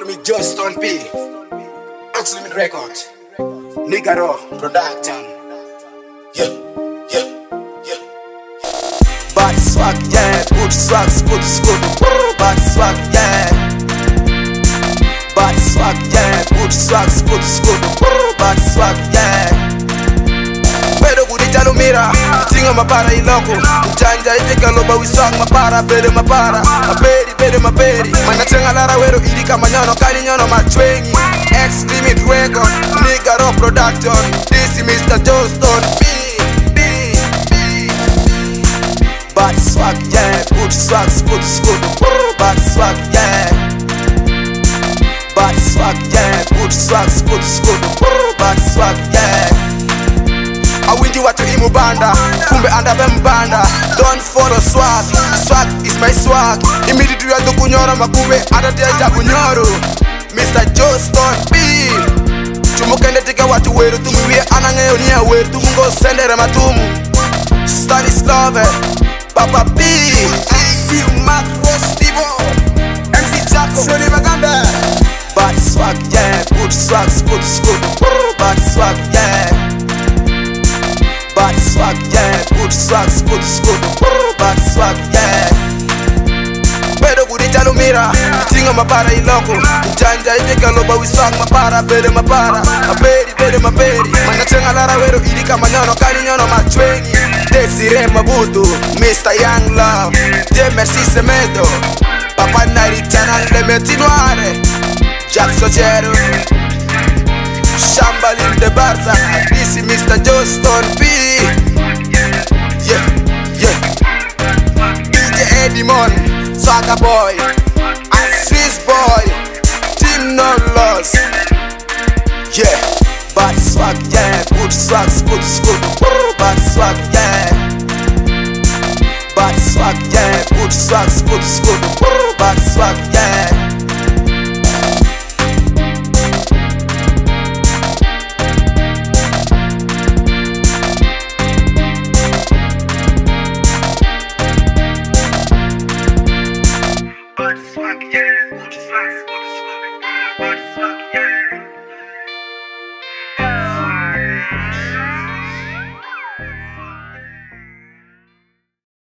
me Justin P. X-Limit Record. Nigga Raw Production. Yeah, yeah, yeah. Bad swag, yeah. Good swag, good, good. Bad swag, yeah. Bad swag, yeah. Good swag, good, good. Bad swag, yeah. Pero gudita lumira, tinga mapara iloko. Mchanja itika loba wisang mapara, bere mapara. Maperi, bere maperi. Manachenga lara wero ilika manyono, kani nyono machwengi. X-Limit Record, Nigga Raw Production. This is Mr. Johnston B. Bad swag, yeah. Good swag, good, good. Bad swag, yeah. Bad swag, yeah. Good swag, good, good. Bad swag, yeah. Awinji watu imubanda, kumbe andabe mbanda. Don't follow swag, swag is my swag. Immediately ya kunyoro makube, adateja kunyoro. Mr. Johnston B. Chumukende tika watu weru tumuwie anangeyo niya weru tumungo sendere matumu. Stanislave, Papa P. MC Macro Stivo, MC Jaco, Shoni Maganda. Bad swag, yeah. Good swag, good, good. Bad swag, yeah. Bad swag, yeah. Good swag, good, good. Bad swag, yeah. Pero gudita lumira, tinga mapara iloko. Mchanja itika loba wisang mapara, bere mapara. Maperi, bere maperi. Manachenga lara wero ilika manyono, kani nyono machwengi. Desire Mabutu, Mr. Young Love, Jemersi Semedo, Papa Naritana Lemetinoare, Jack Sojero, Shambalin de Barza. This is Mr. Johnston P. Yeah, yeah. DJ Edimon, Swagger Boy, and Swiss Boy, Team No Loss. Yeah, bad swag, yeah. Good swag, good, good. Bad swag, yeah. Bad swag, yeah. Good swag, good, good. Bad swag, yeah. Bad swag, yeah. Good swag, good, good.